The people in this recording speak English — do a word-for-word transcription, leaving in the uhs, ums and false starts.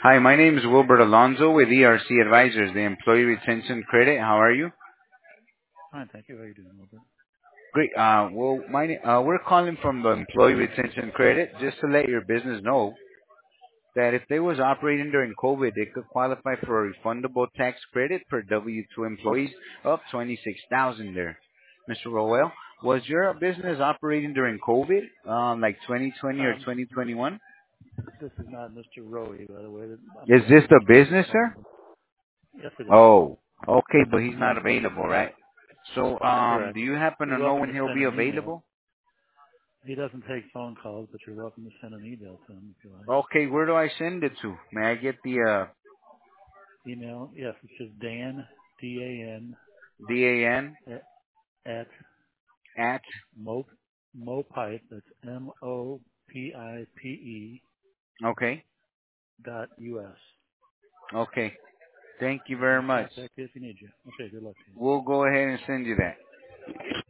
Hi, my name is Wilbert Alonzo with E R C Advisors, the Employee Retention Credit. How are you? Fine, thank you. How are you doing, Wilbur? Great. Uh, well, my, na- uh, we're calling from the Employee Retention Credit just to let your business know that if they was operating during COVID, they could qualify for a refundable tax credit per W two employees of twenty-six thousand there. Mister Roel, was your business operating during COVID, um, like twenty twenty or Um, twenty twenty-one? this is not Mister Rowie, by the way. I'm Is the this owner the of the business, phone sir? number. Yes, it is. Oh, okay, but he's not available, right? So, um, Correct. do you happen to You're know welcome when to he'll send be an email. available? He doesn't take phone calls, but you're welcome to send an email to him if you like. Okay, where do I send it to? May I get the uh Email, yes, it's just Dan, D A N, D A N at, at at? Mo, Mopipe, that's M O P I P E Okay, dot U S. okay. Thank you And very we'll much. contact you if you need you. Okay, good luck to you. We'll go ahead and send you that.